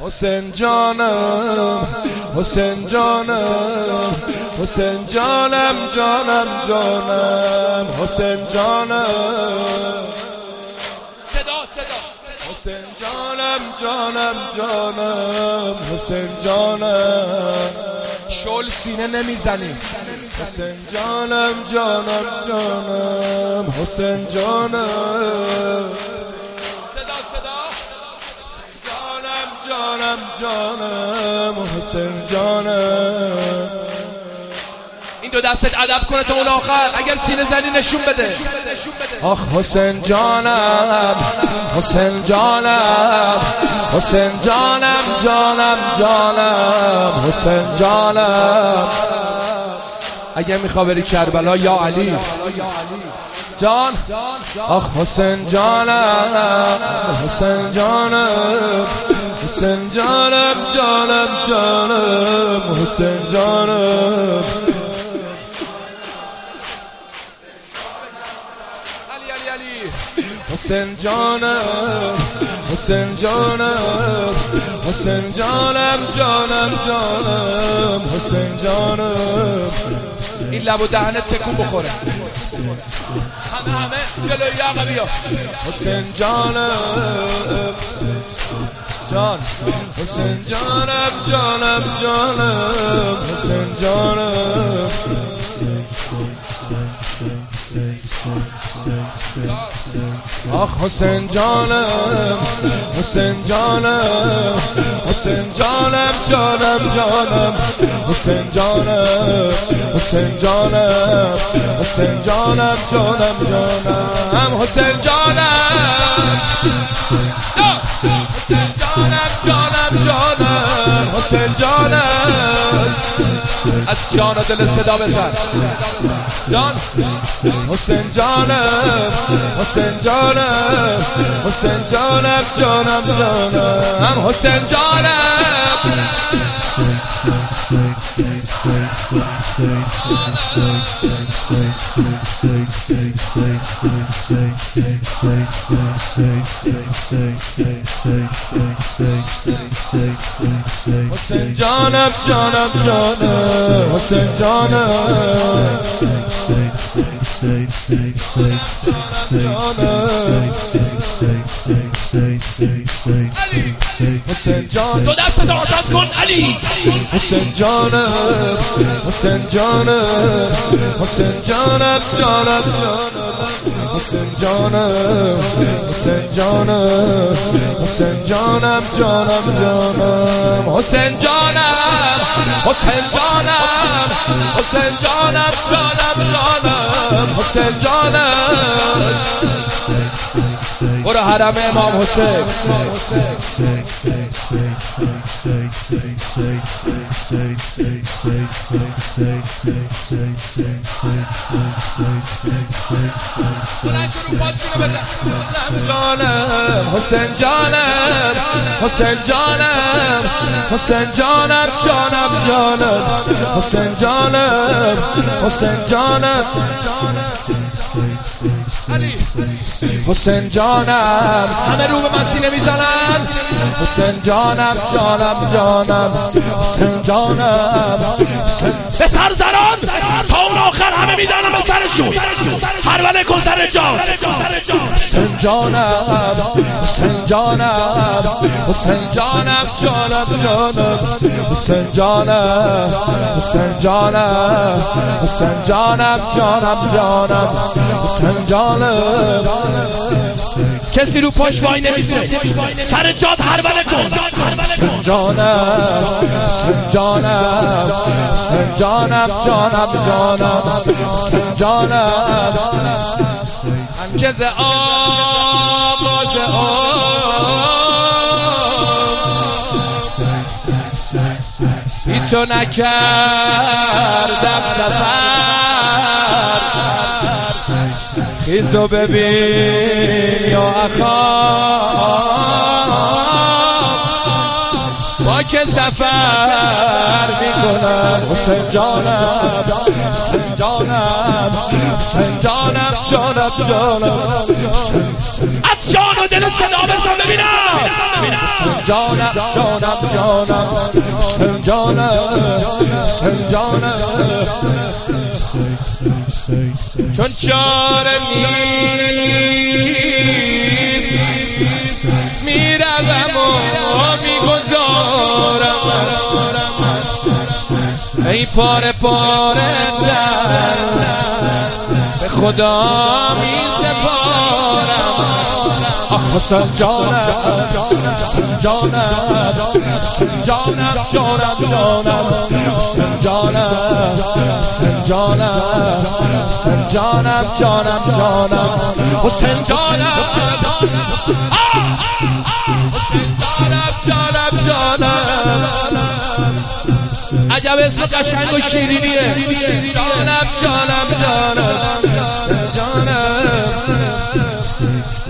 حسین جانم حسین جانم حسین جانم جانم جانم حسین جانم صدا حسین جانم جانم جانم حسین جانم شل سینه نمیزنی حسین جانم جانم جانم حسین جانم جانم جانم حسین جانم. این دو دستت ادب کنه تا اون آخر، اگر سینه زنی نشون بده. آخ حسین جانم حسین جانم حسین جانم جانم جانم حسین جانم. اگه میخوا بری کربلا یا علی جان. آخ حسین جانم حسین جانم حسین جانم جانم جانم حسین جانم. حسین جانم حسین جانم حسین جانم جانم جانم حسین جانم. این لب و دهنت تکون بخوره. همه جلوی عقبی ها. حسین جانم جان حسین جانم جانم جانم حسین جانم. آخ حسین جانم حسین جانم حسین جانم جانم جانم حسین جانم حسین جانم حسین جانم جانم جانم حسین جانم حسین جانم جانم جانم حسین جانم. از جان و دل صدا بزن جان. حسین جانم حسین جانم حسین جانم جانم جانم حسین جانم. حسین جانم جانم جانم حسین جانم. حسین جان دو دست آزاد کن علی. حسین جانم حسین جانم حسین جانم جانم جانم حسین جانم حسین جانم حسین جانم جانم جانم حسین جانم حسین جانم حسین جانم جانم جانم حسین جانم. برو حرم امام حسین. جانم حسین جانم حسین جانم حسین جانم جانم جانم حسین جانم حسین جانم. علی حسین جانم همه رو به من سینه میزنن. حسین جانم جانم جانم حسین جانم به سر زنان تا اون آخر همه میزنن به سرشون. پرونده کن سر جان. حسین جانم حسین جانم حسین جانم جانم جانم حسین جانم حسین جانم حسین جانم جانم جانم حسین جانم. کسی رو پاش وای نمیسه. سر جات پرونده کن. حسین جانم حسین جانم حسین جانم جانم جانم حسین جانم. انجز آغاز هیچو نکردم سفر. خیزو ببین یا اخا با که سفر میکنم. حسین جانم حسین جانم حسین جانم جانم جانم. از جان و دل صدا بزن ببینم جانم جانم جانم جانم جانم چون چاره نیست میروم و میگذارم ای پاره پاره تر به خدا میسپارم آخ حسین جانم جانم جانم جانم جانم جانم جانم جانم جانم جانم حسین جانم جانم جانم عجب اسم قشنگ و شیرینیه جانم جانم جانم جانم